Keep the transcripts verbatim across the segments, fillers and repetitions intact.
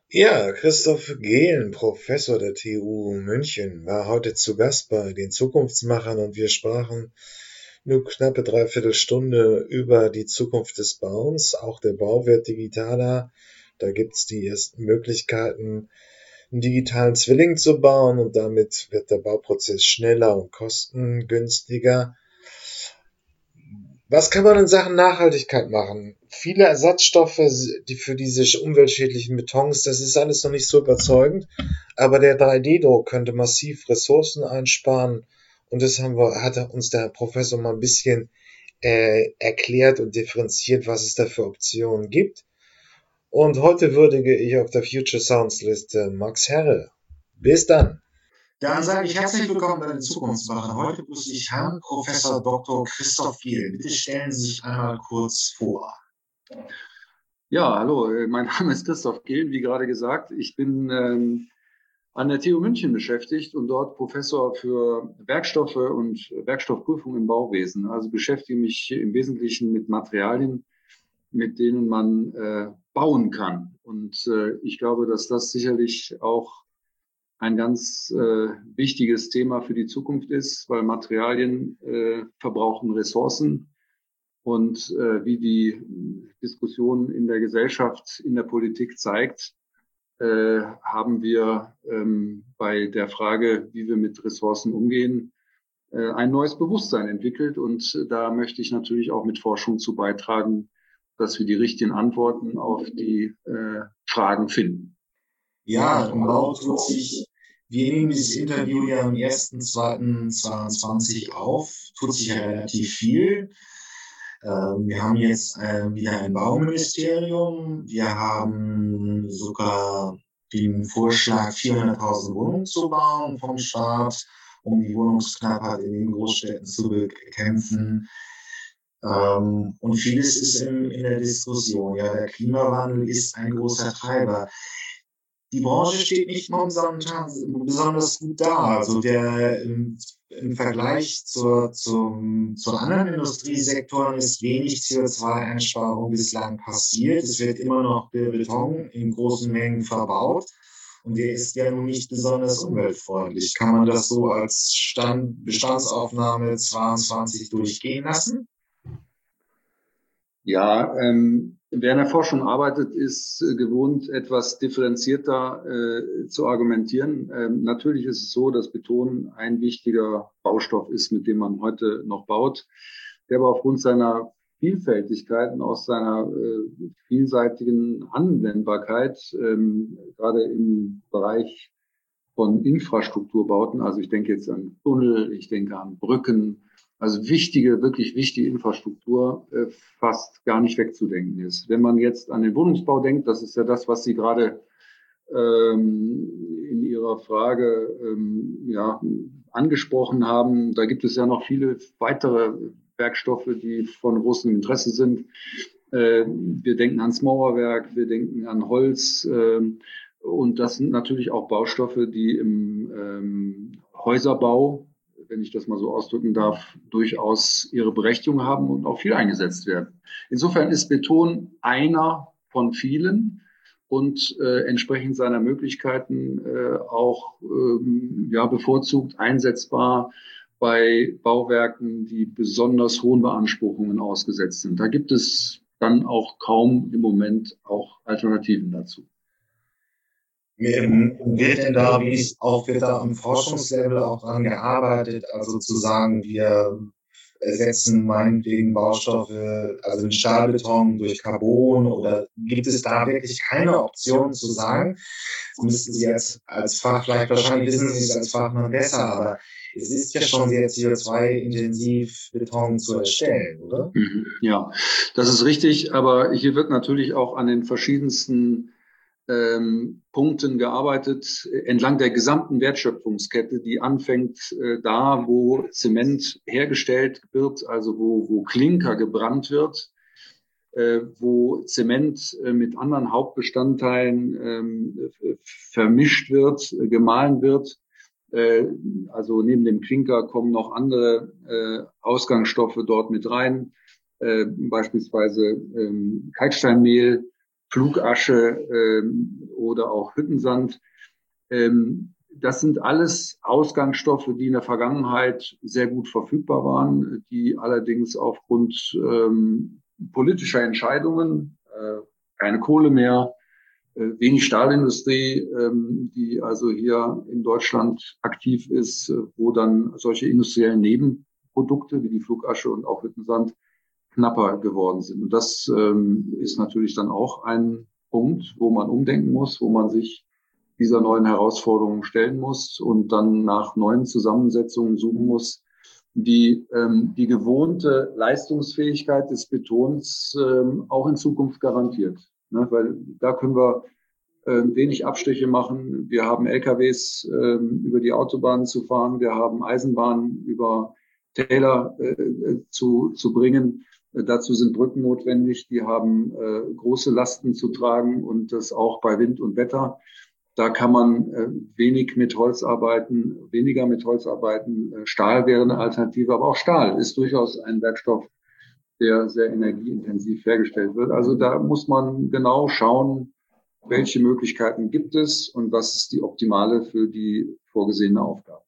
Ja, Christoph Gehlen, Professor der T U München, war heute zu Gast bei den Zukunftsmachern und wir sprachen nur knappe Dreiviertelstunde über die Zukunft des Bauens. Auch der Bau wird digitaler. Da gibt's die ersten Möglichkeiten, einen digitalen Zwilling zu bauen und damit wird der Bauprozess schneller und kostengünstiger. Was kann man in Sachen Nachhaltigkeit machen? Viele Ersatzstoffe, die für diese umweltschädlichen Betons, das ist alles noch nicht so überzeugend, aber der drei D-Druck könnte massiv Ressourcen einsparen und das haben wir, hat uns der Professor mal ein bisschen äh, erklärt und differenziert, was es da für Optionen gibt. Und heute würdige ich auf der Future Sounds Liste Max Herre. Bis dann. Dann sage ich herzlich willkommen bei den Zukunftsmachern. Heute begrüße ich Herrn Professor Doktor Christoph Giel. Bitte stellen Sie sich einmal kurz vor. Ja, hallo, äh, mein Name ist Christoph Gehlen, wie gerade gesagt. Ich bin ähm, an der T U München beschäftigt und dort Professor für Werkstoffe und Werkstoffprüfung im Bauwesen. Also beschäftige mich im Wesentlichen mit Materialien, mit denen man äh, bauen kann. Und äh, ich glaube, dass das sicherlich auch ein ganz äh, wichtiges Thema für die Zukunft ist, weil Materialien äh, verbrauchen Ressourcen. Und äh, wie die Diskussion in der Gesellschaft, in der Politik zeigt, äh, haben wir ähm, bei der Frage, wie wir mit Ressourcen umgehen, äh, ein neues Bewusstsein entwickelt. Und da möchte ich natürlich auch mit Forschung zu beitragen, dass wir die richtigen Antworten auf die äh, Fragen finden. Ja, im Bau tut sich, wir nehmen dieses Interview ja am ersten zweiten zweiundzwanzig auf, tut sich ja relativ viel. Ähm, wir haben jetzt äh, wieder ein Bauministerium. Wir haben sogar den Vorschlag, vierhunderttausend Wohnungen zu bauen vom Staat, um die Wohnungsknappheit in den Großstädten zu bekämpfen. Ähm, und vieles ist in, in der Diskussion. Ja, der Klimawandel ist ein großer Treiber. Die Branche steht nicht momentan besonders gut da. Also der im, im Vergleich zur, zum, zu anderen Industriesektoren ist wenig C O zwei Einsparung bislang passiert. Es wird immer noch der Beton in großen Mengen verbaut. Und der ist ja nun nicht besonders umweltfreundlich. Kann man das so als Stand, Bestandsaufnahme zweiundzwanzig durchgehen lassen? Ja, ähm, wer in der Forschung arbeitet, ist äh, gewohnt, etwas differenzierter äh, zu argumentieren. Ähm, natürlich ist es so, dass Beton ein wichtiger Baustoff ist, mit dem man heute noch baut, der aber aufgrund seiner Vielfältigkeit und aus seiner äh, vielseitigen Anwendbarkeit, ähm, gerade im Bereich von Infrastrukturbauten, also ich denke jetzt an Tunnel, ich denke an Brücken, also wichtige, wirklich wichtige Infrastruktur äh, fast gar nicht wegzudenken ist. Wenn man jetzt an den Wohnungsbau denkt, das ist ja das, was Sie gerade ähm, in Ihrer Frage ähm, ja, angesprochen haben, da gibt es ja noch viele weitere Werkstoffe, die von großem Interesse sind. Äh, wir denken ans Mauerwerk, wir denken an Holz. Äh, und das sind natürlich auch Baustoffe, die im ähm, Häuserbau, wenn ich das mal so ausdrücken darf, durchaus ihre Berechtigung haben und auch viel eingesetzt werden. Insofern ist Beton einer von vielen und äh, entsprechend seiner Möglichkeiten äh, auch ähm, ja, bevorzugt einsetzbar bei Bauwerken, die besonders hohen Beanspruchungen ausgesetzt sind. Da gibt es dann auch kaum im Moment auch Alternativen dazu. Ähm, Wird denn da, wie es auch wird da am Forschungslevel auch dran gearbeitet, also zu sagen, wir ersetzen meinetwegen Baustoffe, also den Stahlbeton durch Carbon oder gibt es da wirklich keine Option zu sagen? Das müssten Sie als, als Fach, vielleicht wahrscheinlich wissen Sie es als Fachmann besser, aber es ist ja schon sehr C O zwei intensiv, Beton zu erstellen, oder? Mhm. Ja, das ist richtig, aber hier wird natürlich auch an den verschiedensten ähm, Punkten gearbeitet, äh, entlang der gesamten Wertschöpfungskette, die anfängt äh, da, wo Zement hergestellt wird, also wo, wo Klinker gebrannt wird, äh, wo Zement äh, mit anderen Hauptbestandteilen ähm, vermischt wird, äh, gemahlen wird. Äh, also neben dem Klinker kommen noch andere äh, Ausgangsstoffe dort mit rein, äh, beispielsweise ähm, Kalksteinmehl, Flugasche ähm, oder auch Hüttensand. Ähm, das sind alles Ausgangsstoffe, die in der Vergangenheit sehr gut verfügbar waren, die allerdings aufgrund ähm, politischer Entscheidungen, äh, keine Kohle mehr, äh, wenig Stahlindustrie, ähm, die also hier in Deutschland aktiv ist, äh, wo dann solche industriellen Nebenprodukte wie die Flugasche und auch Hüttensand knapper geworden sind. Und das ähm, ist natürlich dann auch ein Punkt, wo man umdenken muss, wo man sich dieser neuen Herausforderungen stellen muss und dann nach neuen Zusammensetzungen suchen muss, die ähm, die gewohnte Leistungsfähigkeit des Betons ähm, auch in Zukunft garantiert. Ne? Weil da können wir äh, wenig Abstriche machen. Wir haben L K Ws äh, über die Autobahnen zu fahren, wir haben Eisenbahnen über Täler äh, zu, zu bringen. Äh, dazu sind Brücken notwendig, die haben äh, große Lasten zu tragen und das auch bei Wind und Wetter. Da kann man äh, wenig mit Holz arbeiten, weniger mit Holz arbeiten. Äh, Stahl wäre eine Alternative, aber auch Stahl ist durchaus ein Werkstoff, der sehr energieintensiv hergestellt wird. Also da muss man genau schauen, welche Möglichkeiten gibt es und was ist die optimale für die vorgesehene Aufgabe.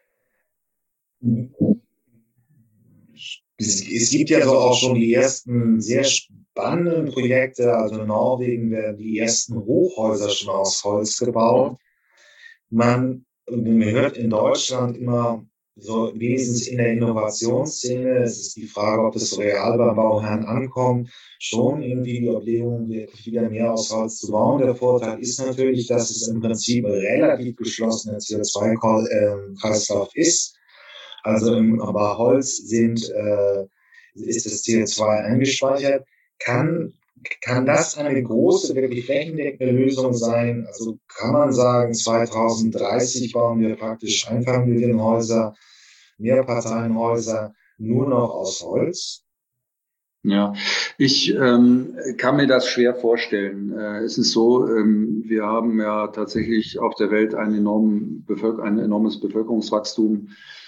Es, es gibt ja so auch schon die ersten sehr spannenden Projekte. Also in Norwegen werden die ersten Hochhäuser schon aus Holz gebaut. Man, man hört in Deutschland immer so, wenigstens in der Innovationsszene, es ist die Frage, ob das real beim Bauherrn ankommt, schon irgendwie die Überlegung, wirklich wieder mehr aus Holz zu bauen. Der Vorteil ist natürlich, dass es im Prinzip ein relativ geschlossener C O zwei Kreislauf ist. Also im bei Holz sind, äh, ist das C O zwei eingespeichert. Kann, kann das eine große, wirklich flächendeckende Lösung sein? Also kann man sagen, zwanzig dreißig bauen wir praktisch Einfamilienhäuser, Mehrparteienhäuser nur noch aus Holz? Ja, ich ähm, kann mir das schwer vorstellen. Äh, es ist so, ähm, wir haben ja tatsächlich auf der Welt einen enormen Bevölker ein enormes Bevölkerungswachstum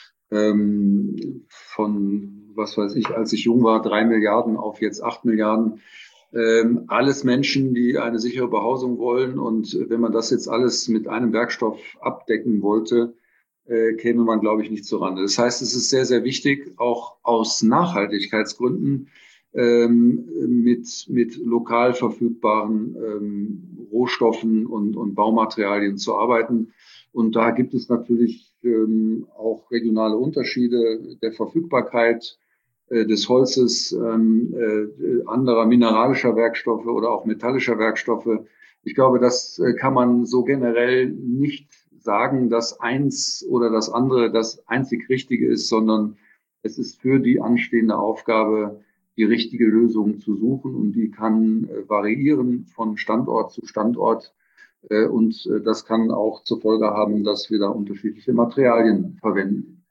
ähm, von, was weiß ich, als ich jung war, drei Milliarden auf jetzt acht Milliarden. Ähm, alles Menschen, die eine sichere Behausung wollen. Und wenn man das jetzt alles mit einem Werkstoff abdecken wollte, äh, käme man, glaube ich, nicht zurande. Das heißt, es ist sehr, sehr wichtig, auch aus Nachhaltigkeitsgründen ähm, mit, mit lokal verfügbaren ähm, Rohstoffen und, und Baumaterialien zu arbeiten. Und da gibt es natürlich ähm, auch regionale Unterschiede der Verfügbarkeit äh, des Holzes, ähm, äh, anderer mineralischer Werkstoffe oder auch metallischer Werkstoffe. Ich glaube, das äh, kann man so generell nicht sagen, dass eins oder das andere das einzig Richtige ist, sondern es ist für die anstehende Aufgabe, die richtige Lösung zu suchen, und die kann äh, variieren von Standort zu Standort. Äh, und äh, das kann auch zur Folge haben, dass wir da unterschiedliche Materialien verwenden.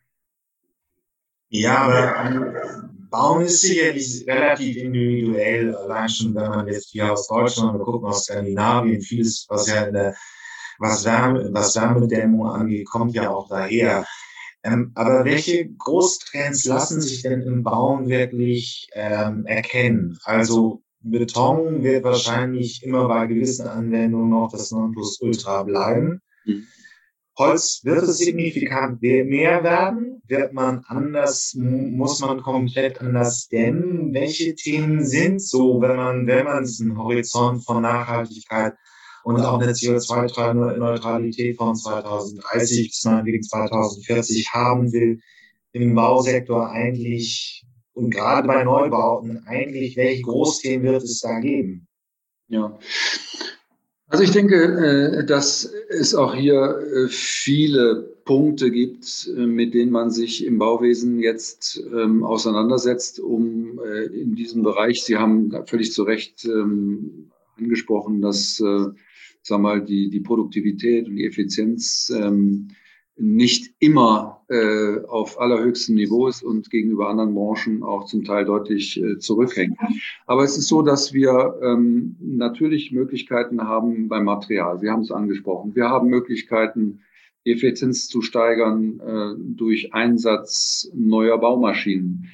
Ja, aber Bauen ist sicherlich relativ individuell. Allein schon, wenn man jetzt hier aus Deutschland, wir gucken aus Skandinavien, vieles, was ja in der, was Wärme, was Wärmedämmung angeht, kommt ja auch daher. Ähm, aber welche Großtrends lassen sich denn im Bauen wirklich ähm, erkennen? Also Beton wird wahrscheinlich immer bei gewissen Anwendungen noch das Nonplusultra bleiben. Mhm. Holz wird es signifikant mehr werden? Wird man anders, muss man komplett anders dämmen? Welche Themen sind so, wenn man, wenn man diesen Horizont von Nachhaltigkeit und auch eine C O zwei Neutralität von zwanzig dreißig bis meinetwegen zwanzig vierzig haben will, im Bausektor eigentlich und gerade bei Neubauten eigentlich, welche Großthemen wird es da geben? Ja. Also ich denke, dass es auch hier viele Punkte gibt, mit denen man sich im Bauwesen jetzt auseinandersetzt, um in diesem Bereich, Sie haben völlig zu Recht angesprochen, dass, sagen wir mal, die, die Produktivität und die Effizienz nicht immer äh, auf allerhöchstem Niveau ist und gegenüber anderen Branchen auch zum Teil deutlich äh, zurückhängt. Aber es ist so, dass wir ähm, natürlich Möglichkeiten haben beim Material. Sie haben es angesprochen. Wir haben Möglichkeiten, die Effizienz zu steigern äh, durch Einsatz neuer Baumaschinen.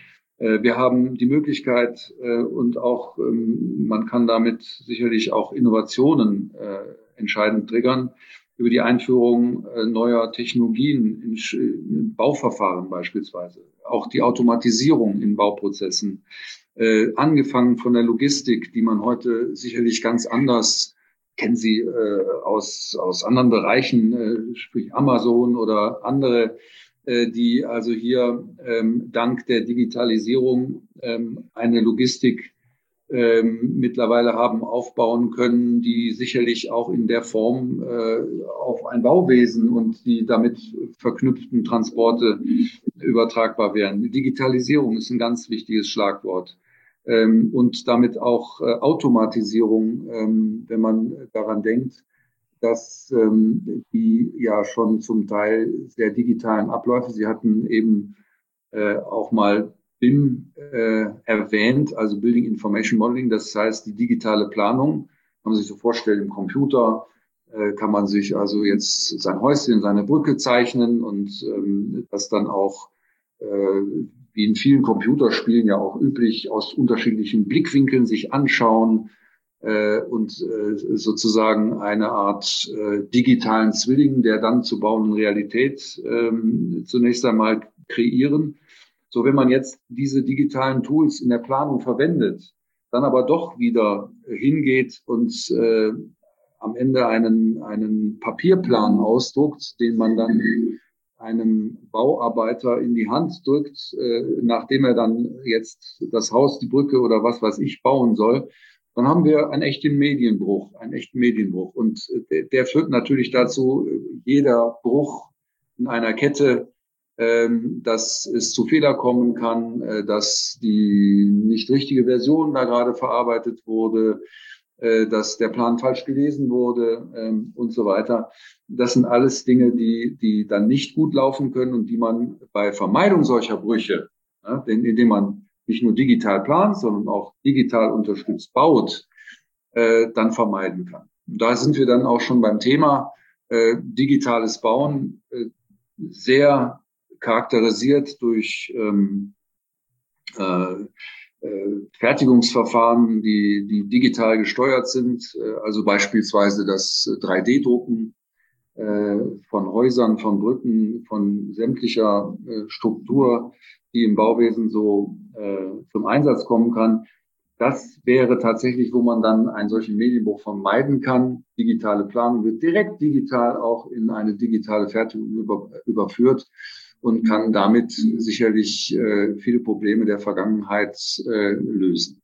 Wir haben die Möglichkeit und auch man kann damit sicherlich auch Innovationen entscheidend triggern über die Einführung neuer Technologien in Bauverfahren beispielsweise. Auch die Automatisierung in Bauprozessen, angefangen von der Logistik, die man heute sicherlich ganz anders, kennen Sie aus, aus anderen Bereichen, sprich Amazon oder andere, die also hier ähm, dank der Digitalisierung ähm, eine Logistik ähm, mittlerweile haben aufbauen können, die sicherlich auch in der Form äh, auf ein Bauwesen und die damit verknüpften Transporte übertragbar wären. Die Digitalisierung ist ein ganz wichtiges Schlagwort. Ähm, und damit auch äh, Automatisierung, ähm, wenn man daran denkt, dass ähm, die ja schon zum Teil sehr digitalen Abläufe, Sie hatten eben äh, auch mal B I M äh, erwähnt, also Building Information Modeling, das heißt die digitale Planung, kann man sich so vorstellen, im Computer äh, kann man sich also jetzt sein Häuschen, seine Brücke zeichnen und ähm, das dann auch äh, wie in vielen Computerspielen ja auch üblich aus unterschiedlichen Blickwinkeln sich anschauen, und sozusagen eine Art digitalen Zwilling, der dann zu bauenden Realität ähm, zunächst einmal kreieren. So, wenn man jetzt diese digitalen Tools in der Planung verwendet, dann aber doch wieder hingeht und äh, am Ende einen, einen Papierplan ausdruckt, den man dann einem Bauarbeiter in die Hand drückt, äh, nachdem er dann jetzt das Haus, die Brücke oder was weiß ich bauen soll, dann haben wir einen echten Medienbruch, einen echten Medienbruch. Und der, der führt natürlich dazu, jeder Bruch in einer Kette, ähm, dass es zu Fehler kommen kann, äh, dass die nicht richtige Version da gerade verarbeitet wurde, äh, dass der Plan falsch gelesen wurde ähm, und so weiter. Das sind alles Dinge, die, die dann nicht gut laufen können und die man bei Vermeidung solcher Brüche, ja, indem man nicht nur digital plant, sondern auch digital unterstützt baut, äh, dann vermeiden kann. Und da sind wir dann auch schon beim Thema äh, digitales Bauen, äh, sehr charakterisiert durch ähm, äh, äh, Fertigungsverfahren, die, die digital gesteuert sind, äh, also beispielsweise das drei D Drucken äh, von Häusern, von Brücken, von sämtlicher äh, Struktur, die im Bauwesen so äh, zum Einsatz kommen kann. Das wäre tatsächlich, wo man dann einen solchen Medienbruch vermeiden kann. Digitale Planung wird direkt digital auch in eine digitale Fertigung über, überführt und kann damit sicherlich äh, viele Probleme der Vergangenheit äh, lösen.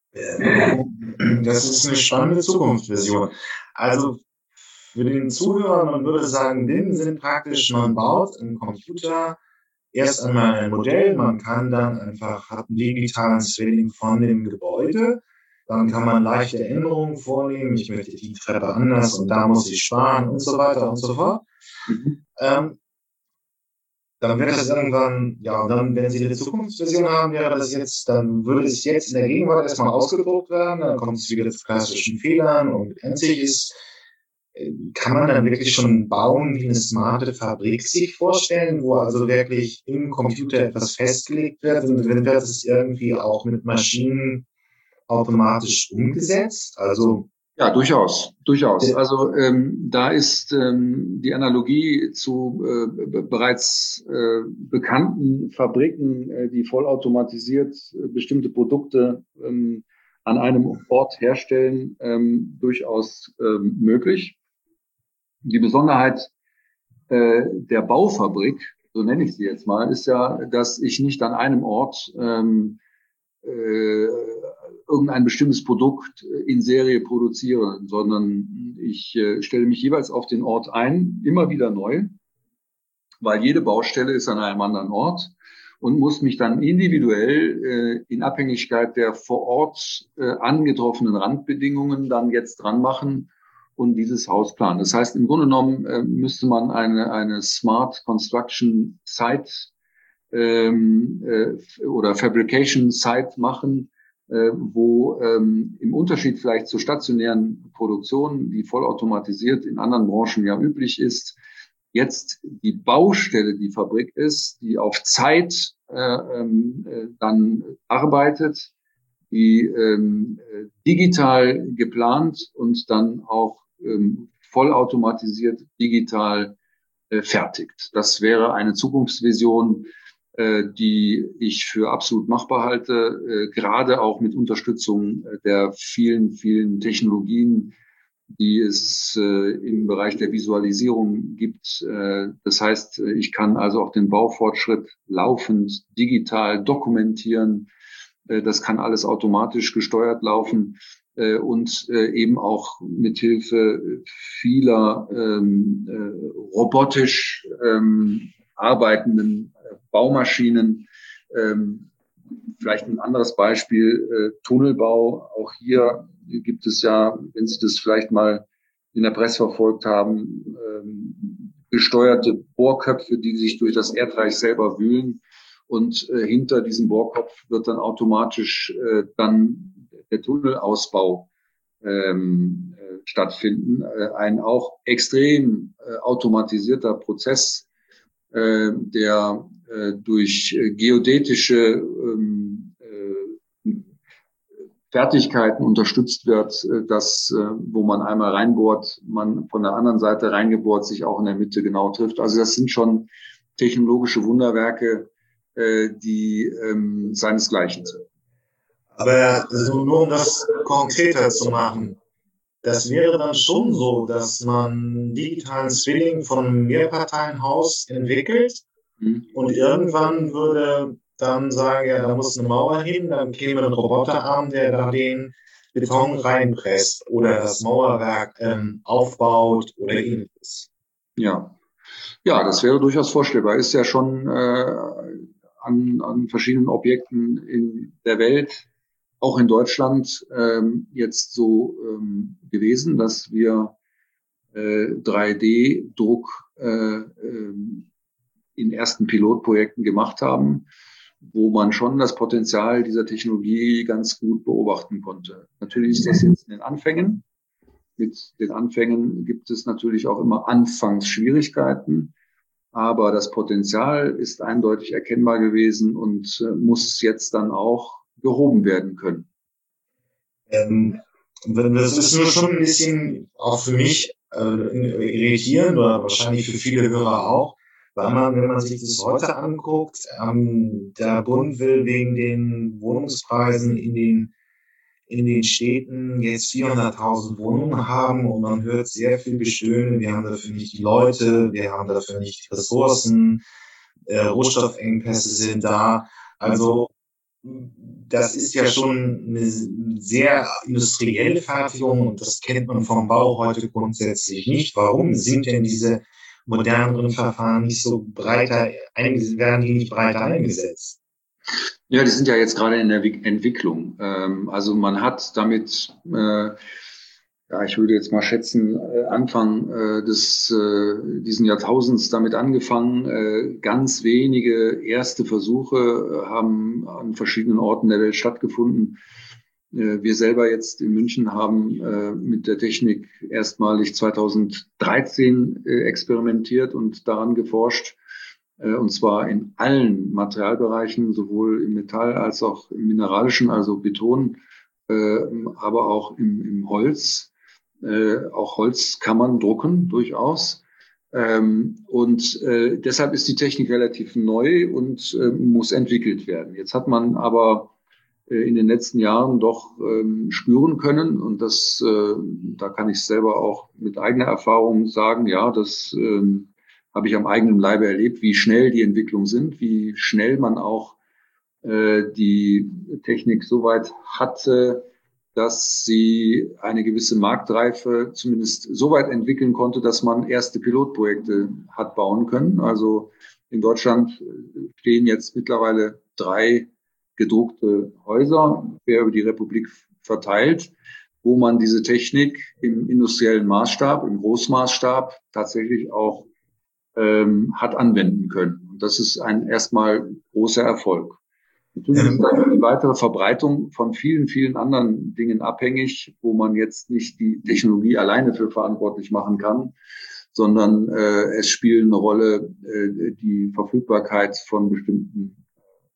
Das ist eine spannende Zukunftsvision. Also für den Zuhörer, man würde sagen, B I M sind praktisch, man baut im Computer erst einmal ein Modell, man kann dann einfach, hat einen digitalen Zwilling von dem Gebäude, dann kann man leichte Änderungen vornehmen, ich möchte die Treppe anders und da muss ich sparen und so weiter und so fort. Mhm. Ähm, dann wird das irgendwann, ja, dann, wenn Sie eine Zukunftsvision haben, wäre das jetzt, dann würde es jetzt in der Gegenwart erstmal ausgedruckt werden, dann kommt es wieder zu klassischen Fehlern und endlich ist, kann man dann wirklich schon bauen, wie eine smarte Fabrik sich vorstellen, wo also wirklich im Computer etwas festgelegt wird und dann wird es irgendwie auch mit Maschinen automatisch umgesetzt, also ja, durchaus, durchaus. Also ähm, da ist ähm, die Analogie zu äh, b- bereits äh, bekannten Fabriken, äh, die vollautomatisiert äh, bestimmte Produkte ähm, an einem Ort herstellen, ähm, durchaus ähm, möglich. Die Besonderheit äh, der Baufabrik, so nenne ich sie jetzt mal, ist ja, dass ich nicht an einem Ort ähm, äh, irgendein bestimmtes Produkt in Serie produziere, sondern ich äh, stelle mich jeweils auf den Ort ein, immer wieder neu, weil jede Baustelle ist an einem anderen Ort und muss mich dann individuell äh, in Abhängigkeit der vor Ort äh, angetroffenen Randbedingungen dann jetzt dran machen und dieses Haus planen. Das heißt, im Grunde genommen äh, müsste man eine, eine Smart Construction Site ähm, äh, oder Fabrication Site machen, äh, wo ähm, im Unterschied vielleicht zur stationären Produktion, die vollautomatisiert in anderen Branchen ja üblich ist, jetzt die Baustelle, die Fabrik ist, die auf Zeit äh, äh, dann arbeitet, die ähm, digital geplant und dann auch ähm, vollautomatisiert digital äh, fertigt. Das wäre eine Zukunftsvision, äh, die ich für absolut machbar halte, äh, gerade auch mit Unterstützung der vielen, vielen Technologien, die es äh, im Bereich der Visualisierung gibt. Äh, das heißt, ich kann also auch den Baufortschritt laufend digital dokumentieren. Äh, das kann alles automatisch gesteuert laufen äh, und äh, eben auch mithilfe vieler ähm, äh, robotisch ähm, arbeitenden äh, Baumaschinen. Ähm, Vielleicht ein anderes Beispiel, äh, Tunnelbau. Auch hier gibt es ja, wenn Sie das vielleicht mal in der Presse verfolgt haben, ähm, gesteuerte Bohrköpfe, die sich durch das Erdreich selber wühlen. Und äh, hinter diesem Bohrkopf wird dann automatisch äh, dann der Tunnelausbau ähm, äh, stattfinden. Äh, ein auch extrem äh, automatisierter Prozess, äh, der äh, durch äh, geodätische ähm, äh, Fertigkeiten unterstützt wird, äh, dass, äh, wo man einmal reinbohrt, man von der anderen Seite reingebohrt sich auch in der Mitte genau trifft. Also das sind schon technologische Wunderwerke, äh, die ähm, seinesgleichen sind. Aber also nur um das konkreter zu machen, das wäre dann schon so, dass man einen digitalen Zwilling von einem Mehrparteienhaus entwickelt Hm. und irgendwann würde dann sagen, ja, da muss eine Mauer hin, dann käme ein Roboterarm, der da den Beton reinpresst oder das Mauerwerk ähm, aufbaut oder ähnliches. Ja. Ja, das wäre durchaus vorstellbar. Ist ja schon äh, an, an verschiedenen Objekten in der Welt, auch in Deutschland, ähm, jetzt so ähm, gewesen, dass wir äh, drei D-Druck äh, ähm, in ersten Pilotprojekten gemacht haben, wo man schon das Potenzial dieser Technologie ganz gut beobachten konnte. Natürlich ist das jetzt in den Anfängen. Mit den Anfängen gibt es natürlich auch immer Anfangsschwierigkeiten. Aber das Potenzial ist eindeutig erkennbar gewesen und äh, muss jetzt dann auch gehoben werden können. Ähm, das ist nur schon ein bisschen auch für mich äh, irritierend oder wahrscheinlich für viele Hörer auch, weil man, wenn man sich das heute anguckt, ähm, der Bund will wegen den Wohnungspreisen in den in den Städten jetzt vierhunderttausend Wohnungen haben und man hört sehr viel Gestöhne, wir haben dafür nicht die Leute, wir haben dafür nicht die Ressourcen, äh, Rohstoffengpässe sind da. Also das ist ja schon eine sehr industrielle Fertigung und das kennt man vom Bau heute grundsätzlich nicht. Warum sind denn diese moderneren Verfahren nicht so breiter eingesetzt, werden die nicht breiter eingesetzt? Ja, die sind ja jetzt gerade in der Entwicklung. Ähm, also man hat damit, äh, ja, ich würde jetzt mal schätzen, äh, Anfang äh, des äh, diesen Jahrtausends damit angefangen. Äh, ganz wenige erste Versuche äh, haben an verschiedenen Orten der Welt stattgefunden. Äh, wir selber jetzt in München haben äh, mit der Technik erstmalig zweitausenddreizehn äh, experimentiert und daran geforscht. Und zwar in allen Materialbereichen, sowohl im Metall als auch im mineralischen, also Beton, äh, aber auch im, im Holz. Äh, auch Holz kann man drucken, durchaus. Ähm, und äh, deshalb ist die Technik relativ neu und äh, muss entwickelt werden. Jetzt hat man aber äh, in den letzten Jahren doch ähm, spüren können, und das, äh, da kann ich selber auch mit eigener Erfahrung sagen, ja, das ähm, habe ich am eigenen Leibe erlebt, wie schnell die Entwicklungen sind, wie schnell man auch äh, die Technik so weit hatte, dass sie eine gewisse Marktreife zumindest so weit entwickeln konnte, dass man erste Pilotprojekte hat bauen können. Also in Deutschland stehen jetzt mittlerweile drei gedruckte Häuser, quer über die Republik verteilt, wo man diese Technik im industriellen Maßstab, im Großmaßstab tatsächlich auch ähm, hat anwenden können. Und das ist ein erstmal großer Erfolg. Natürlich ist die weitere Verbreitung von vielen, vielen anderen Dingen abhängig, wo man jetzt nicht die Technologie alleine für verantwortlich machen kann, sondern äh, es spielen eine Rolle äh, die Verfügbarkeit von bestimmten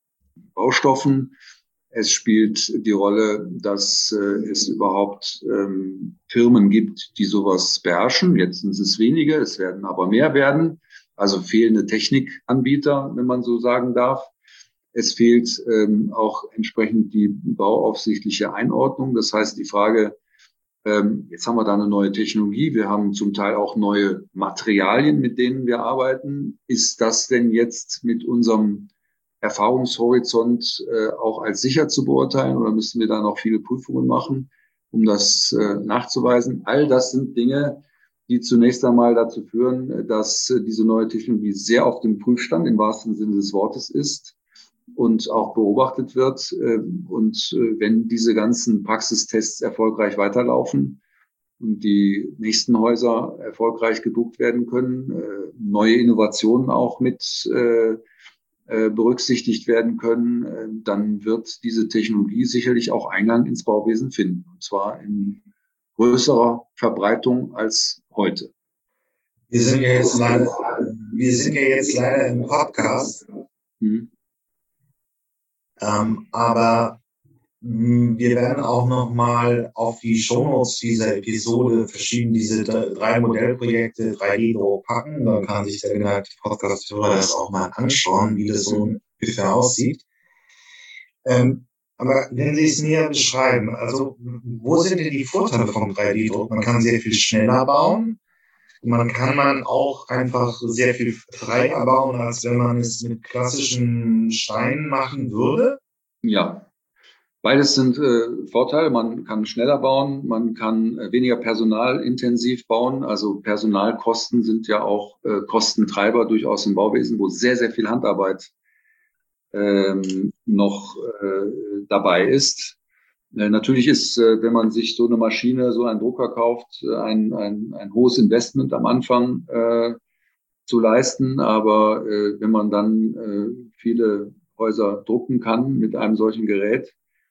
Baustoffen. Es spielt die Rolle, dass äh, es überhaupt ähm, Firmen gibt, die sowas beherrschen. Jetzt sind es wenige, es werden aber mehr werden. Also fehlende Technikanbieter, wenn man so sagen darf. Es fehlt ähm, auch entsprechend die bauaufsichtliche Einordnung. Das heißt, die Frage, ähm, jetzt haben wir da eine neue Technologie, wir haben zum Teil auch neue Materialien, mit denen wir arbeiten. Ist das denn jetzt mit unserem Erfahrungshorizont äh, auch als sicher zu beurteilen oder müssen wir da noch viele Prüfungen machen, um das äh, nachzuweisen? All das sind Dinge, die zunächst einmal dazu führen, dass äh, diese neue Technologie sehr auf dem Prüfstand im wahrsten Sinne des Wortes ist und auch beobachtet wird. Äh, und äh, wenn diese ganzen Praxistests erfolgreich weiterlaufen und die nächsten Häuser erfolgreich gebucht werden können, äh, neue Innovationen auch mit äh, berücksichtigt werden können, dann wird diese Technologie sicherlich auch Eingang ins Bauwesen finden. Und zwar in größerer Verbreitung als heute. Wir sind ja jetzt leider, wir sind ja jetzt leider im Podcast. Mhm. Ähm, aber mh, wir werden auch noch mal auf die Shownotes dieser Episode verschieben, diese drei Modellprojekte drei D-Druck packen. Dann kann sich der geneigte Podcast-Hörer das auch mal anschauen, wie das so ungefähr aussieht. Ähm, aber wenn Sie es näher beschreiben, also wo sind denn die Vorteile vom drei D-Druck? Man kann sehr viel schneller bauen. Man kann man auch einfach sehr viel freier bauen, als wenn man es mit klassischen Steinen machen würde. Ja, beides sind äh, Vorteile. Man kann schneller bauen, man kann äh, weniger personalintensiv bauen. Also Personalkosten sind ja auch äh, Kostentreiber durchaus im Bauwesen, wo sehr, sehr viel Handarbeit ähm, noch äh, dabei ist. Äh, natürlich ist, äh, wenn man sich so eine Maschine, so einen Drucker kauft, ein, ein, ein hohes Investment am Anfang äh, zu leisten. Aber äh, wenn man dann äh, viele Häuser drucken kann mit einem solchen Gerät,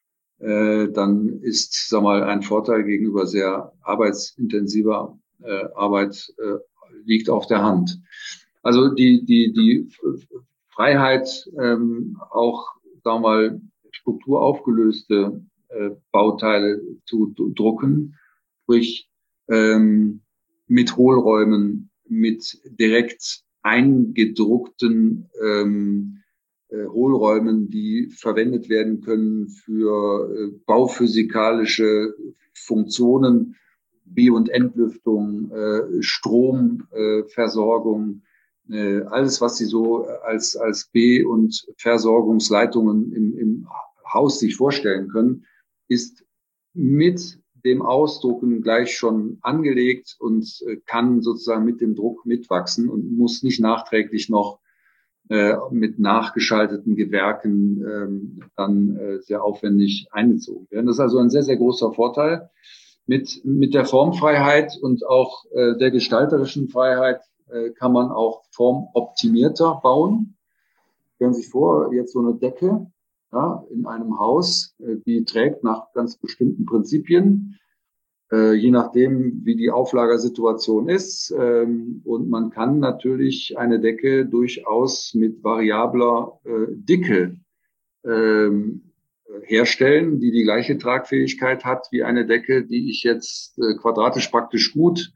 äh, dann ist, sag mal, ein Vorteil gegenüber sehr arbeitsintensiver äh, Arbeit äh, liegt auf der Hand. Also die, die, die Freiheit, ähm, auch, sagen wir mal, strukturaufgelöste äh, Bauteile zu drucken, sprich ähm, mit Hohlräumen, mit direkt eingedruckten ähm, äh, Hohlräumen, die verwendet werden können für äh, bauphysikalische Funktionen, B- und Entlüftung, äh, Stromversorgung, äh, alles, was Sie so als, als B- und Versorgungsleitungen im, im Haus sich vorstellen können, ist mit dem Ausdrucken gleich schon angelegt und äh, kann sozusagen mit dem Druck mitwachsen und muss nicht nachträglich noch äh, mit nachgeschalteten Gewerken ähm, dann äh, sehr aufwendig eingezogen werden. Das ist also ein sehr, sehr großer Vorteil. Mit, mit der Formfreiheit und auch äh, der gestalterischen Freiheit äh, kann man auch formoptimierter bauen. Stellen Sie sich vor, jetzt so eine Decke, ja, in einem Haus, äh, die trägt nach ganz bestimmten Prinzipien, äh, je nachdem, wie die Auflagersituation ist. Ähm, und man kann natürlich eine Decke durchaus mit variabler äh, Dicke ähm, herstellen, die die gleiche Tragfähigkeit hat wie eine Decke, die ich jetzt äh, quadratisch praktisch gut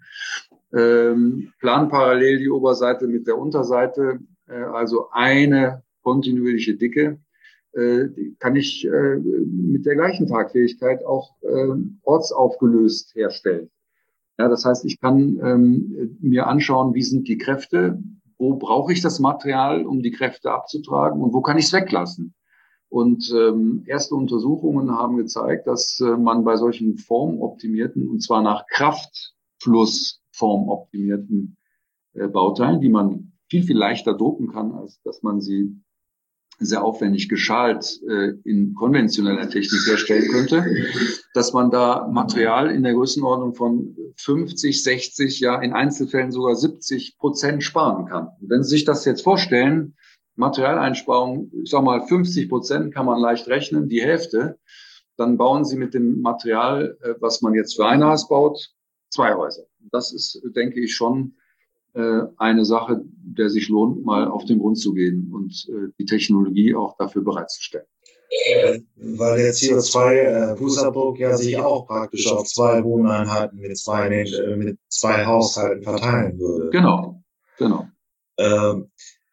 ähm, planparallel die Oberseite mit der Unterseite, äh, also eine kontinuierliche Dicke, äh, die kann ich äh, mit der gleichen Tragfähigkeit auch äh, ortsaufgelöst herstellen. Ja, das heißt, ich kann ähm, mir anschauen, wie sind die Kräfte, wo brauche ich das Material, um die Kräfte abzutragen und wo kann ich es weglassen. Und ähm, erste Untersuchungen haben gezeigt, dass äh, man bei solchen formoptimierten, und zwar nach Kraftfluss formoptimierten äh, Bauteilen, die man viel, viel leichter drucken kann, als dass man sie sehr aufwendig geschalt äh, in konventioneller Technik herstellen könnte, dass man da Material in der Größenordnung von fünfzig, sechzig, ja in Einzelfällen sogar siebzig Prozent sparen kann. Und wenn Sie sich das jetzt vorstellen, Materialeinsparung, ich sag mal fünfzig Prozent kann man leicht rechnen, die Hälfte, dann bauen Sie mit dem Material, äh, was man jetzt für ein Haus baut, zwei Häuser. Das ist, denke ich, schon äh, eine Sache, der sich lohnt, mal auf den Grund zu gehen und äh, die Technologie auch dafür bereitzustellen. weil der C O zwei Fußabdruck ja sich auch praktisch auf zwei Wohneinheiten mit zwei, äh, mit zwei Haushalten verteilen würde. Genau, genau. Ähm,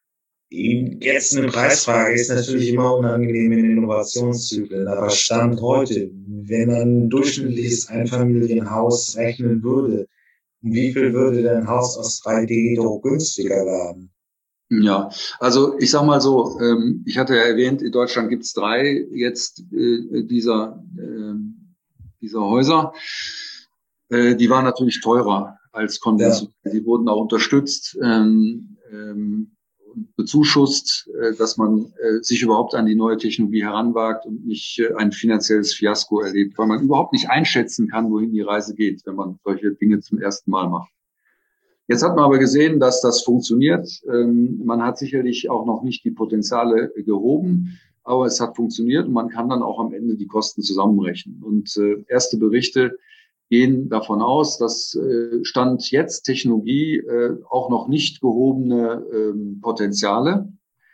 Jetzt eine Preisfrage ist natürlich immer unangenehm in Innovationszyklen, aber Stand heute, wenn ein durchschnittliches Einfamilienhaus rechnen würde, wie viel würde denn ein Haus aus drei D-Druck günstiger werden? Ja, also ich sag mal so, ähm, ich hatte ja erwähnt, in Deutschland gibt's drei jetzt äh, dieser, äh, dieser Häuser. Äh, die waren natürlich teurer als konventionell. Ja. Die wurden auch unterstützt ähm, ähm, und bezuschusst, äh, dass man äh, sich überhaupt an die neue Technologie heranwagt und nicht äh, ein finanzielles Fiasko erlebt, weil man überhaupt nicht einschätzen kann, wohin die Reise geht, wenn man solche Dinge zum ersten Mal macht. Jetzt hat man aber gesehen, dass das funktioniert. Ähm, man hat sicherlich auch noch nicht die Potenziale gehoben, aber es hat funktioniert und man kann dann auch am Ende die Kosten zusammenrechnen. Und äh, erste Berichte gehen davon aus, dass äh, Stand jetzt Technologie äh, auch noch nicht gehobene ähm, Potenziale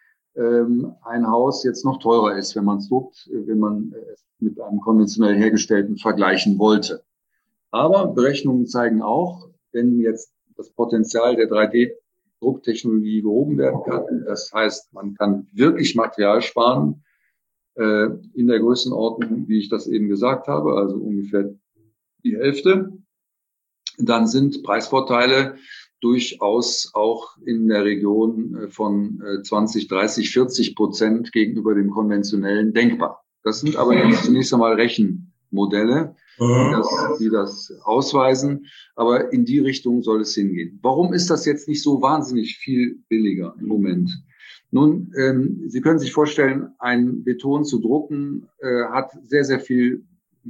ähm, ein Haus jetzt noch teurer ist, wenn man es druckt, wenn man es mit einem konventionell hergestellten vergleichen wollte. Aber Berechnungen zeigen auch, wenn jetzt das Potenzial der drei D-Drucktechnologie gehoben werden kann, das heißt, man kann wirklich Material sparen, äh, in der Größenordnung, wie ich das eben gesagt habe, also ungefähr die Hälfte, dann sind Preisvorteile durchaus auch in der Region von zwanzig, dreißig, vierzig Prozent gegenüber dem konventionellen denkbar. Das sind aber jetzt zunächst einmal Rechenmodelle, die das, die das ausweisen. Aber in die Richtung soll es hingehen. Warum ist das jetzt nicht so wahnsinnig viel billiger im Moment? Nun, ähm, Sie können sich vorstellen, ein Beton zu drucken äh, hat sehr, sehr viel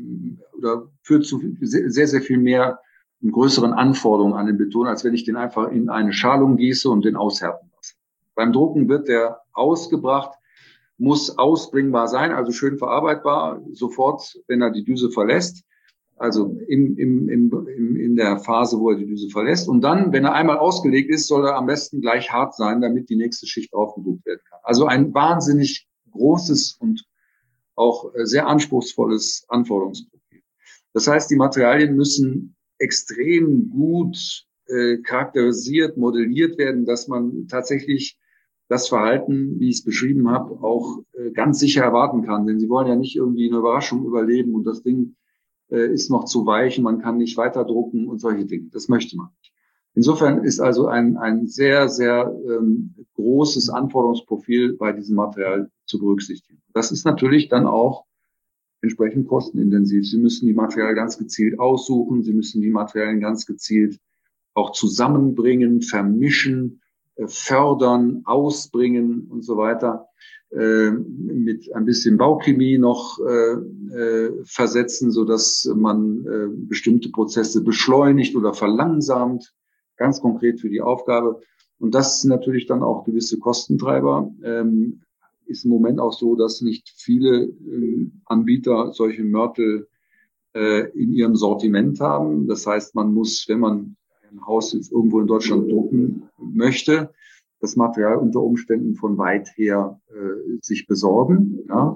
oder führt zu sehr, sehr viel mehr größeren Anforderungen an den Beton, als wenn ich den einfach in eine Schalung gieße und den aushärten lasse. Beim Drucken wird der ausgebracht, muss ausbringbar sein, also schön verarbeitbar, sofort, wenn er die Düse verlässt. Also im, im, im, im, in der Phase, wo er die Düse verlässt. Und dann, wenn er einmal ausgelegt ist, soll er am besten gleich hart sein, damit die nächste Schicht aufgedruckt werden kann. Also ein wahnsinnig großes und auch sehr anspruchsvolles Anforderungsprofil. Das heißt, die Materialien müssen extrem gut äh, charakterisiert, modelliert werden, dass man tatsächlich das Verhalten, wie ich es beschrieben habe, auch äh, ganz sicher erwarten kann. Denn sie wollen ja nicht irgendwie eine Überraschung überleben und das Ding äh, ist noch zu weich und man kann nicht weiter drucken und solche Dinge. Das möchte man nicht. Insofern ist also ein, ein sehr, sehr ähm, großes Anforderungsprofil bei diesem Material zu berücksichtigen. Das ist natürlich dann auch entsprechend kostenintensiv. Sie müssen die Materialien ganz gezielt aussuchen, Sie müssen die Materialien ganz gezielt auch zusammenbringen, vermischen, äh, fördern, ausbringen und so weiter. Äh, mit ein bisschen Bauchemie noch äh, äh, versetzen, so dass man äh, bestimmte Prozesse beschleunigt oder verlangsamt, ganz konkret für die Aufgabe. Und das sind natürlich dann auch gewisse Kostentreiber. Ähm, ist im Moment auch so, dass nicht viele äh, Anbieter solche Mörtel äh, in ihrem Sortiment haben. Das heißt, man muss, wenn man ein Haus jetzt irgendwo in Deutschland drucken möchte, das Material unter Umständen von weit her äh, sich besorgen. Ja.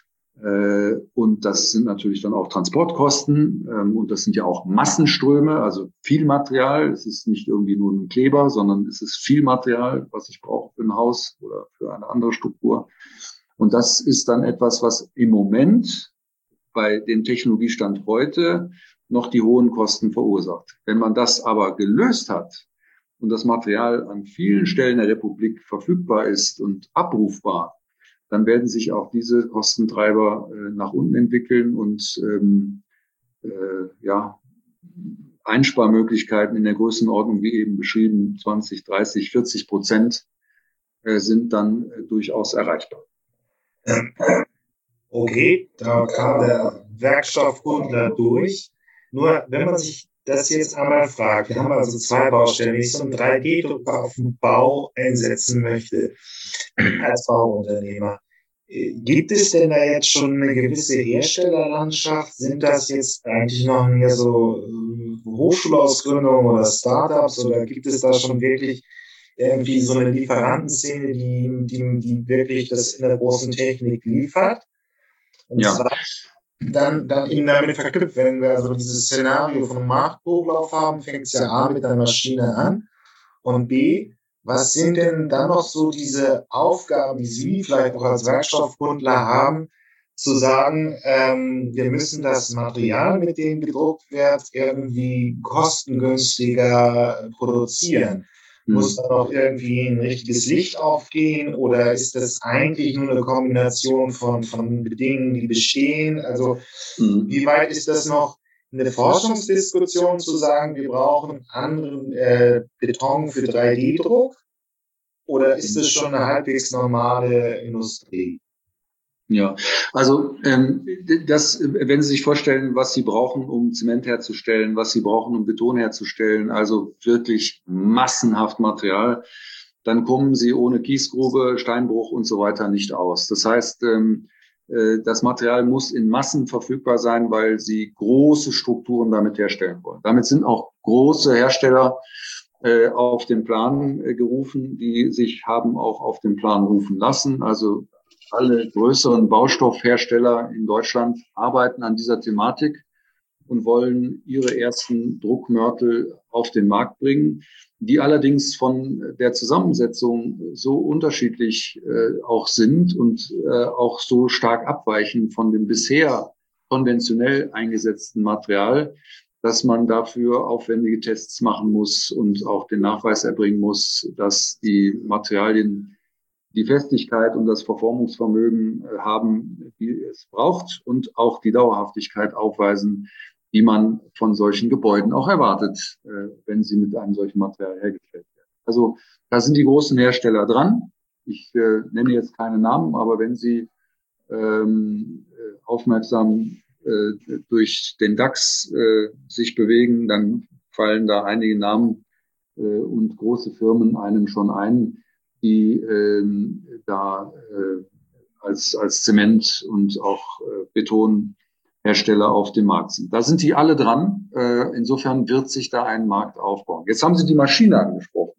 Äh, und das sind natürlich dann auch Transportkosten ähm, und das sind ja auch Massenströme, also viel Material. Es ist nicht irgendwie nur ein Kleber, sondern es ist viel Material, was ich brauche für ein Haus oder für eine andere Struktur. Und das ist dann etwas, was im Moment bei dem Technologiestand heute noch die hohen Kosten verursacht. Wenn man das aber gelöst hat und das Material an vielen Stellen der Republik verfügbar ist und abrufbar, dann werden sich auch diese Kostentreiber äh, nach unten entwickeln und ähm, äh, ja, Einsparmöglichkeiten in der Größenordnung, wie eben beschrieben, zwanzig, dreißig, vierzig Prozent äh, sind dann äh, durchaus erreichbar. Okay, da kam der Werkstoffkundler durch. Nur wenn man sich das jetzt einmal fragt, wir haben also zwei Baustellen, wenn ich so einen drei D-Drucker auf dem Bau einsetzen möchte, als Bauunternehmer, gibt es denn da jetzt schon eine gewisse Herstellerlandschaft? Sind das jetzt eigentlich noch mehr so Hochschulausgründungen oder Startups oder gibt es da schon wirklich irgendwie so eine Lieferantenszene, die, die, die wirklich das in der großen Technik liefert? Und Ja. zwar dann, dann eben damit verknüpft, wenn wir also dieses Szenario von einem Markthochlauf haben, fängt es ja A mit der Maschine an und B, was sind denn dann noch so diese Aufgaben, die Sie vielleicht auch als Werkstoffkundler haben, zu sagen, ähm, wir müssen das Material, mit dem gedruckt wird, irgendwie kostengünstiger produzieren. Mhm. Muss da noch irgendwie ein richtiges Licht aufgehen oder ist das eigentlich nur eine Kombination von, von Bedingungen, die bestehen? Also Mhm. wie weit ist das noch eine Forschungsdiskussion zu sagen, wir brauchen anderen äh, Beton für drei D Druck? Oder ist das schon eine halbwegs normale Industrie? Ja, also ähm, das, wenn Sie sich vorstellen, was Sie brauchen, um Zement herzustellen, was Sie brauchen, um Beton herzustellen, also wirklich massenhaft Material, dann kommen Sie ohne Kiesgrube, Steinbruch und so weiter nicht aus. Das heißt, ähm, äh, das Material muss in Massen verfügbar sein, weil Sie große Strukturen damit herstellen wollen. Damit sind auch große Hersteller äh, auf den Plan äh, gerufen, die sich haben auch auf den Plan rufen lassen. Also alle größeren Baustoffhersteller in Deutschland arbeiten an dieser Thematik und wollen ihre ersten Druckmörtel auf den Markt bringen, die allerdings von der Zusammensetzung so unterschiedlich äh, auch sind und äh, auch so stark abweichen von dem bisher konventionell eingesetzten Material, dass man dafür aufwendige Tests machen muss und auch den Nachweis erbringen muss, dass die Materialien die Festigkeit und das Verformungsvermögen haben, die es braucht und auch die Dauerhaftigkeit aufweisen, die man von solchen Gebäuden auch erwartet, wenn sie mit einem solchen Material hergestellt werden. Also da sind die großen Hersteller dran. Ich äh, nenne jetzt keine Namen, aber wenn Sie ähm, aufmerksam äh, durch den DAX äh, sich bewegen, dann fallen da einige Namen äh, und große Firmen einem schon ein, die ähm, da äh, als, als Zement- und auch äh, Betonhersteller auf dem Markt sind. Da sind die alle dran. Äh, insofern wird sich da ein Markt aufbauen. Jetzt haben Sie die Maschine angesprochen.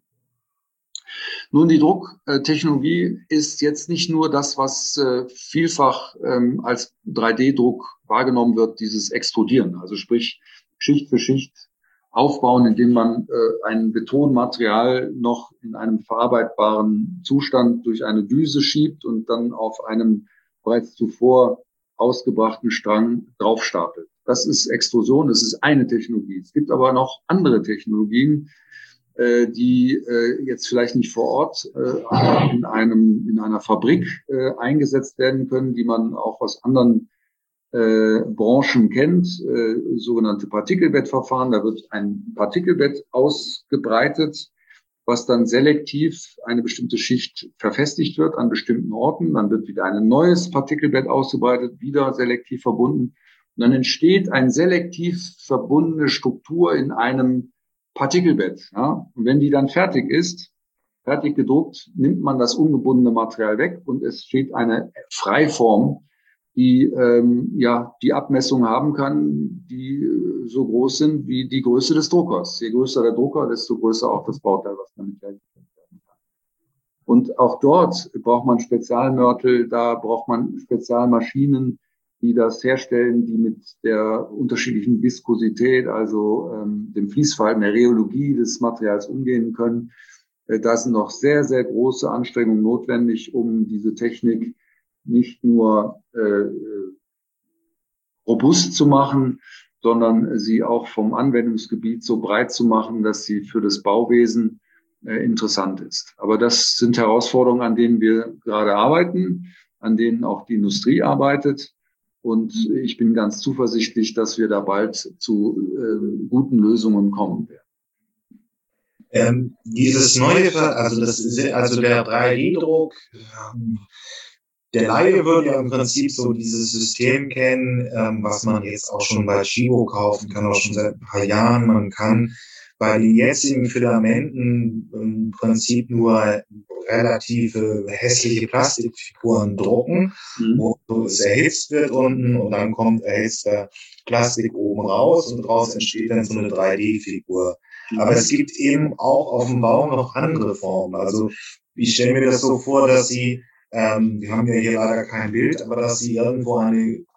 Nun, die Drucktechnologie ist jetzt nicht nur das, was äh, vielfach ähm, als drei D Druck wahrgenommen wird, dieses Extrudieren, also sprich Schicht für Schicht aufbauen, indem man äh, ein Betonmaterial noch in einem verarbeitbaren Zustand durch eine Düse schiebt und dann auf einem bereits zuvor ausgebrachten Strang draufstapelt. Das ist Extrusion, das ist eine Technologie. Es gibt aber noch andere Technologien, äh, die äh, jetzt vielleicht nicht vor Ort äh, in einem in einer Fabrik äh, eingesetzt werden können, die man auch aus anderen äh, Branchen kennt, äh, sogenannte Partikelbettverfahren. Da wird ein Partikelbett ausgebreitet, was dann selektiv eine bestimmte Schicht verfestigt wird an bestimmten Orten. Dann wird wieder ein neues Partikelbett ausgebreitet, wieder selektiv verbunden. Und dann entsteht eine selektiv verbundene Struktur in einem Partikelbett. Ja? Und wenn die dann fertig ist, fertig gedruckt, nimmt man das ungebundene Material weg und es steht eine Freiform, die ähm, ja die Abmessung haben kann, die äh, so groß sind wie die Größe des Druckers. Je größer der Drucker, desto größer auch das Bauteil, was damit hergestellt werden kann. Und auch dort braucht man Spezialmörtel, da braucht man Spezialmaschinen, die das herstellen, die mit der unterschiedlichen Viskosität, also ähm, dem Fließverhalten, der Rheologie des Materials umgehen können. Äh, da sind noch sehr, sehr große Anstrengungen notwendig, um diese Technik nicht nur äh, robust zu machen, sondern sie auch vom Anwendungsgebiet so breit zu machen, dass sie für das Bauwesen äh, interessant ist. Aber das sind Herausforderungen, an denen wir gerade arbeiten, an denen auch die Industrie arbeitet. Und ich bin ganz zuversichtlich, dass wir da bald zu äh, guten Lösungen kommen werden. Ähm, dieses neue, also das, also der drei D Druck, der Laie würde ja im Prinzip so dieses System kennen, ähm, was man jetzt auch schon bei Chibo kaufen kann, auch schon seit ein paar Jahren. Man kann bei den jetzigen Filamenten im Prinzip nur relative hässliche Plastikfiguren drucken, mhm. wo es erhitzt wird unten und dann kommt erhitzter Plastik oben raus und daraus entsteht dann so eine drei D Figur. Aber es gibt eben auch auf dem Bau noch andere Formen. Also ich stelle mir das so vor, dass Sie, ähm, wir haben ja hier leider kein Bild, aber dass Sie irgendwo eine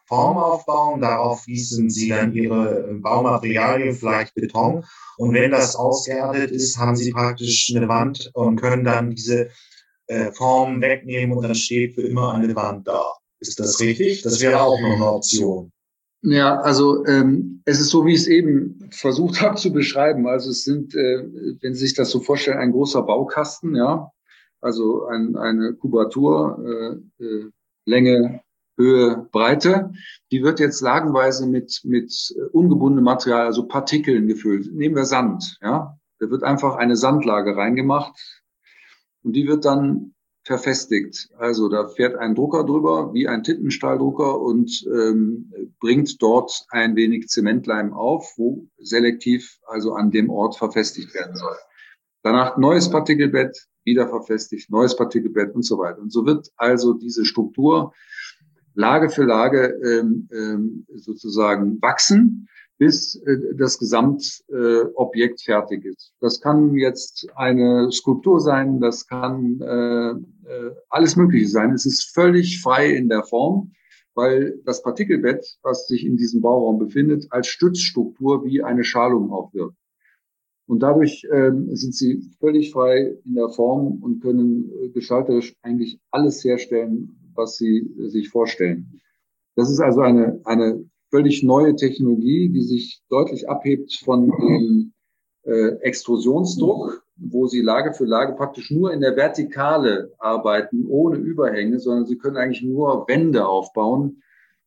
Form aufbauen, darauf gießen Sie dann Ihre Baumaterialien, vielleicht Beton, und wenn das ausgeerdet ist, haben Sie praktisch eine Wand und können dann diese äh, Form wegnehmen und dann steht für immer eine Wand da. Ist das richtig? Das wäre auch noch eine Option. Ja, also ähm, es ist so, wie ich es eben versucht habe zu beschreiben. Also es sind, äh, wenn Sie sich das so vorstellen, ein großer Baukasten, ja, also ein, eine Kubatur, äh, äh, Länge, Höhe, Breite. Die wird jetzt lagenweise mit mit ungebundenem Material, also Partikeln gefüllt. Nehmen wir Sand, ja. Da wird einfach eine Sandlage reingemacht und die wird dann verfestigt. Also da fährt ein Drucker drüber, wie ein Tintenstahldrucker, und ähm, bringt dort ein wenig Zementleim auf, wo selektiv also an dem Ort verfestigt werden soll. Danach neues Partikelbett, wieder verfestigt, neues Partikelbett und so weiter. Und so wird also diese Struktur Lage für Lage ähm, ähm, sozusagen wachsen, bis äh, das Gesamtobjekt äh, fertig ist. Das kann jetzt eine Skulptur sein, das kann äh, äh, alles Mögliche sein. Es ist völlig frei in der Form, weil das Partikelbett, was sich in diesem Bauraum befindet, als Stützstruktur wie eine Schalung auch wirkt. Und dadurch ähm, sind sie völlig frei in der Form und können äh, gestalterisch eigentlich alles herstellen, was sie äh, sich vorstellen. Das ist also eine, eine völlig neue Technologie, die sich deutlich abhebt von dem äh, Extrusionsdruck, wo sie Lage für Lage praktisch nur in der Vertikale arbeiten, ohne Überhänge, sondern sie können eigentlich nur Wände aufbauen,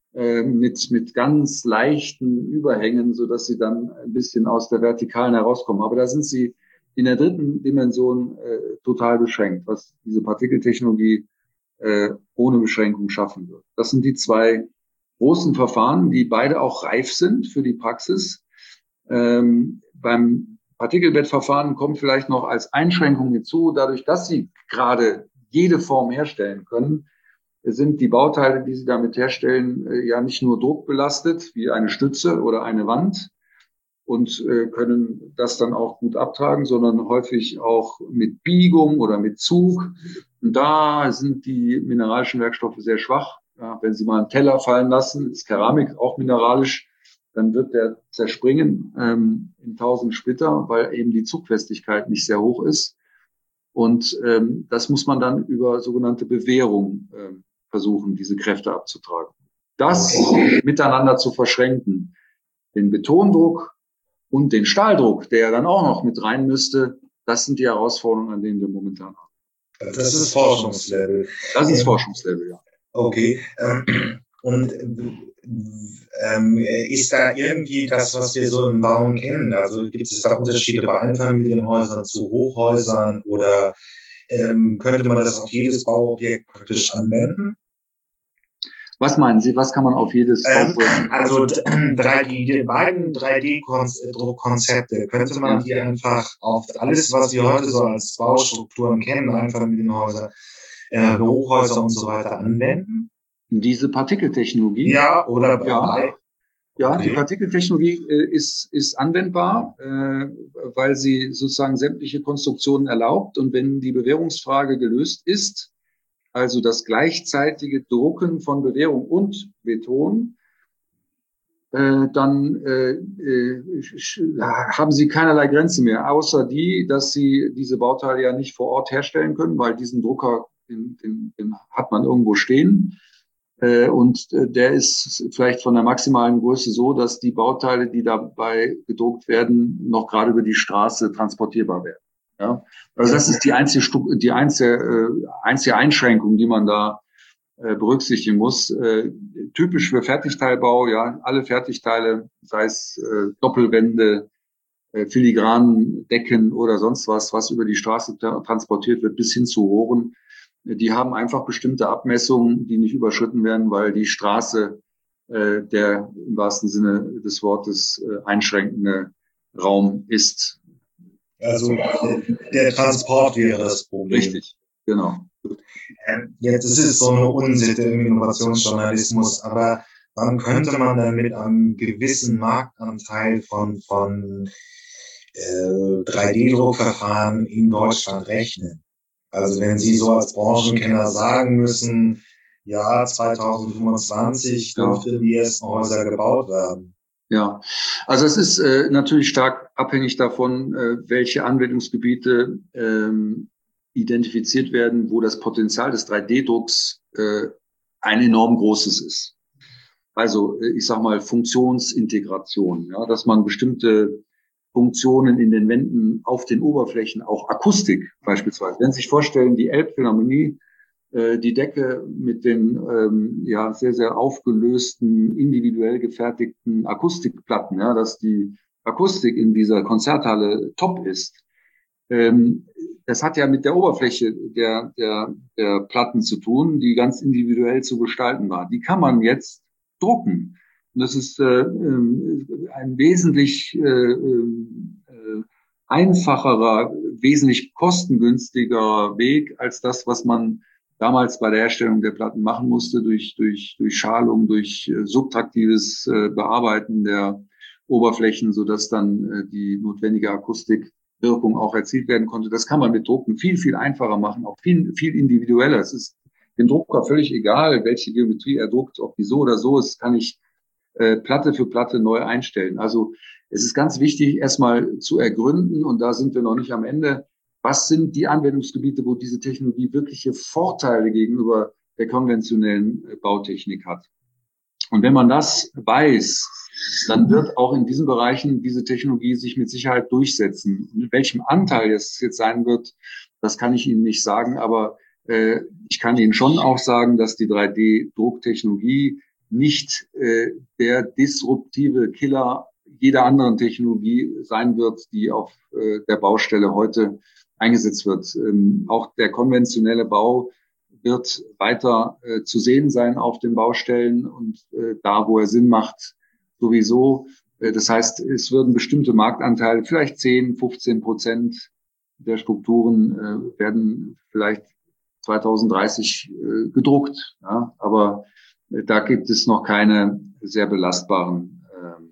mit mit ganz leichten Überhängen, so dass sie dann ein bisschen aus der Vertikalen herauskommen. Aber da sind sie in der dritten Dimension äh, total beschränkt, was diese Partikeltechnologie äh, ohne Beschränkung schaffen wird. Das sind die zwei großen Verfahren, die beide auch reif sind für die Praxis. Ähm, beim Partikelbettverfahren kommt vielleicht noch als Einschränkung hinzu, dadurch, dass sie gerade jede Form herstellen können, sind die Bauteile, die sie damit herstellen, ja nicht nur druckbelastet, wie eine Stütze oder eine Wand, und können das dann auch gut abtragen, sondern häufig auch mit Biegung oder mit Zug. Und da sind die mineralischen Werkstoffe sehr schwach. Ja, wenn Sie mal einen Teller fallen lassen, ist Keramik auch mineralisch, dann wird der zerspringen ähm, in tausend Splitter, weil eben die Zugfestigkeit nicht sehr hoch ist. Und ähm, das muss man dann über sogenannte Bewehrung ähm, versuchen, diese Kräfte abzutragen. Das miteinander zu verschränken, den Betondruck und den Stahldruck, der dann auch noch mit rein müsste, das sind die Herausforderungen, an denen wir momentan haben. Das ist Forschungslevel. Das ist Forschungslevel, ja. Okay. Und ähm, ist da irgendwie das, was wir so im Bauen kennen? Also gibt es da Unterschiede bei Einfamilienhäusern zu Hochhäusern, oder ähm, könnte man das auf jedes Bauobjekt praktisch anwenden? Was meinen Sie? Was kann man auf jedes ähm, Also drei D, die beiden drei D-Druckkonzepte, könnte man die einfach auf alles, was wir heute so als Baustrukturen kennen, Einfamilienhäuser, äh, Hochhäuser und so weiter, anwenden? Diese Partikeltechnologie? Ja, oder bei ja. Ja, okay. Die Partikeltechnologie äh, ist, ist anwendbar, äh, weil sie sozusagen sämtliche Konstruktionen erlaubt. Und wenn die Bewehrungsfrage gelöst ist, also das gleichzeitige Drucken von Bewehrung und Beton, äh, dann äh, äh, haben sie keinerlei Grenze mehr, außer die, dass sie diese Bauteile ja nicht vor Ort herstellen können, weil diesen Drucker, den, den, den hat man irgendwo stehen. Und der ist vielleicht von der maximalen Größe so, dass die Bauteile, die dabei gedruckt werden, noch gerade über die Straße transportierbar werden. Ja, also das ist die einzige, die einzige, einzige Einschränkung, die man da berücksichtigen muss. Typisch für Fertigteilbau, ja, alle Fertigteile, sei es Doppelwände, filigranen Decken oder sonst was, was über die Straße transportiert wird, bis hin zu Rohren. Die haben einfach bestimmte Abmessungen, die nicht überschritten werden, weil die Straße äh, der im wahrsten Sinne des Wortes äh, einschränkende Raum ist. Also der Transport wäre das Problem. Richtig, genau. Ähm, jetzt ist es so eine Unsitte im Innovationsjournalismus, aber wann könnte man dann mit einem gewissen Marktanteil von, von äh, drei D-Druckverfahren in Deutschland rechnen? Also wenn Sie so als Branchenkenner sagen müssen, ja, zweitausendfünfundzwanzig dürften die ersten Häuser gebaut werden. Ja, also es ist äh, natürlich stark abhängig davon, äh, welche Anwendungsgebiete ähm, identifiziert werden, wo das Potenzial des drei D Drucks äh, ein enorm großes ist. Also äh, ich sag mal Funktionsintegration, ja, dass man bestimmte Funktionen in den Wänden auf den Oberflächen, auch Akustik beispielsweise. Wenn Sie sich vorstellen, die Elbphilharmonie, die Decke mit den ähm, ja sehr, sehr aufgelösten, individuell gefertigten Akustikplatten, ja, dass die Akustik in dieser Konzerthalle top ist. Ähm, das hat ja mit der Oberfläche der, der, der Platten zu tun, die ganz individuell zu gestalten war. Die kann man jetzt drucken. Und das ist äh, ein wesentlich äh, äh, einfacherer, wesentlich kostengünstigerer Weg als das, was man damals bei der Herstellung der Platten machen musste, durch, durch, durch Schalung, durch äh, subtraktives äh, Bearbeiten der Oberflächen, sodass dann äh, die notwendige Akustikwirkung auch erzielt werden konnte. Das kann man mit Drucken viel, viel einfacher machen, auch viel, viel individueller. Es ist dem Drucker völlig egal, welche Geometrie er druckt, ob die so oder so ist, kann ich äh, Platte für Platte neu einstellen. Also es ist ganz wichtig, erstmal zu ergründen, und da sind wir noch nicht am Ende, was sind die Anwendungsgebiete, wo diese Technologie wirkliche Vorteile gegenüber der konventionellen Bautechnik hat. Und wenn man das weiß, dann wird auch in diesen Bereichen diese Technologie sich mit Sicherheit durchsetzen. Und in welchem Anteil es jetzt sein wird, das kann ich Ihnen nicht sagen, aber äh, ich kann Ihnen schon auch sagen, dass die drei D Drucktechnologie nicht äh, der disruptive Killer jeder anderen Technologie sein wird, die auf äh, der Baustelle heute eingesetzt wird. Ähm, auch der konventionelle Bau wird weiter äh, zu sehen sein auf den Baustellen und äh, da, wo er Sinn macht, sowieso. Äh, das heißt, es würden bestimmte Marktanteile, vielleicht zehn, fünfzehn Prozent der Strukturen äh, werden vielleicht zweitausenddreißig äh, gedruckt. Ja? Aber äh, da gibt es noch keine sehr belastbaren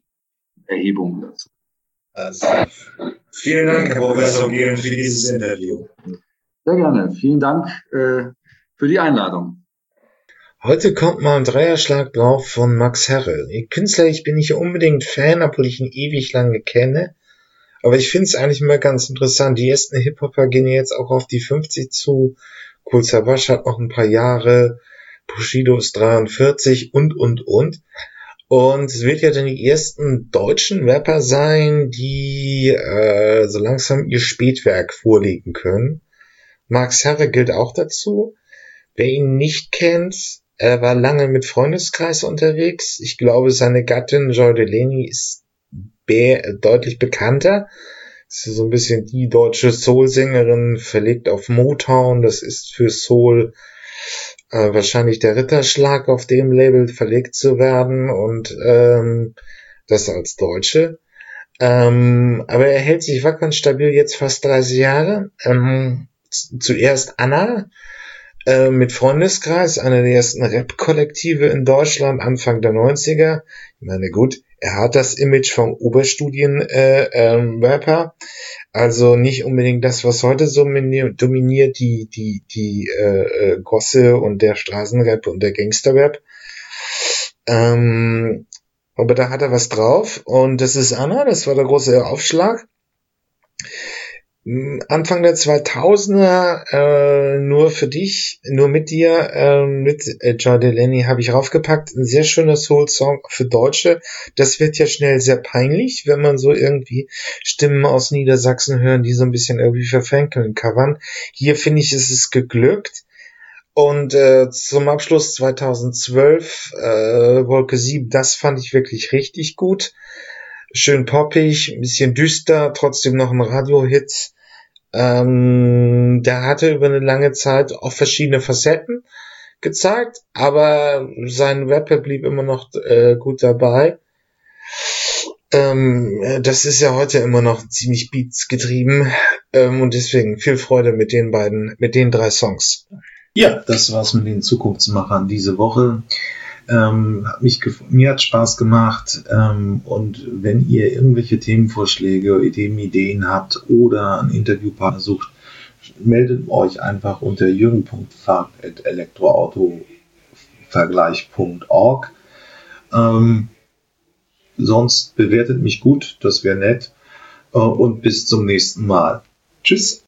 äh, Erhebungen dazu. Also, vielen Dank, Herr Professor Gehlen, für dieses Interview. Sehr gerne. Vielen Dank äh, für die Einladung. Heute kommt mal ein Dreierschlag drauf von Max Herre. Künstler, ich bin nicht unbedingt Fan, obwohl ich ihn ewig lange kenne. Aber ich finde es eigentlich immer ganz interessant. Die ersten Hip-Hopper gehen jetzt auch auf die fünfzig zu. Kool Savas hat noch ein paar Jahre. Bushido ist dreiundvierzig und, und, und. Und es wird ja dann die ersten deutschen Rapper sein, die äh, so langsam ihr Spätwerk vorlegen können. Max Herre gilt auch dazu. Wer ihn nicht kennt, er war lange mit Freundeskreis unterwegs. Ich glaube, seine Gattin Joy Delaney ist be- deutlich bekannter. Das ist so ein bisschen die deutsche Soul-Sängerin, verlegt auf Motown. Das ist für Soul äh, wahrscheinlich der Ritterschlag, auf dem Label verlegt zu werden, und ähm, das als Deutsche. Ähm, aber er hält sich wacker und stabil jetzt fast dreißig Jahre. Ähm, zuerst Anna äh, mit Freundeskreis, einer der ersten Rap-Kollektive in Deutschland, Anfang der neunziger. Ich meine, gut, er hat das Image vom Oberstudien-Rapper, äh, ähm, also nicht unbedingt das, was heute so dominiert, die die die äh, Gosse und der Straßenrap und der Gangsterrap. Ähm, aber da hat er was drauf, und das ist Anna, das war der große Aufschlag. Anfang der zweitausender, äh, nur für dich, nur mit dir, äh, mit äh, Joy Delaney habe ich raufgepackt. Ein sehr schöner Soul-Song für Deutsche. Das wird ja schnell sehr peinlich, wenn man so irgendwie Stimmen aus Niedersachsen hören, die so ein bisschen irgendwie verfänkeln covern. Hier finde ich, ist es geglückt. Und äh, zum Abschluss zweitausendzwölf, äh, Wolke sieben, das fand ich wirklich richtig gut. Schön poppig, ein bisschen düster, trotzdem noch ein Radio-Hit. Ähm, der hatte über eine lange Zeit auch verschiedene Facetten gezeigt, aber sein Rapper blieb immer noch äh, gut dabei. Ähm, das ist ja heute immer noch ziemlich Beats getrieben, ähm, und deswegen viel Freude mit den beiden, mit den drei Songs. Ja, das war's mit den Zukunftsmachern diese Woche. Ähm, hat mich gef- mir hat Spaß gemacht, ähm, und wenn ihr irgendwelche Themenvorschläge, Ideen, Ideen habt oder einen Interviewpartner sucht, meldet euch einfach unter jürgen punkt fahrt at elektroauto Vergleich punkt org. Ähm, sonst bewertet mich gut, das wäre nett. Äh, und bis zum nächsten Mal. Tschüss.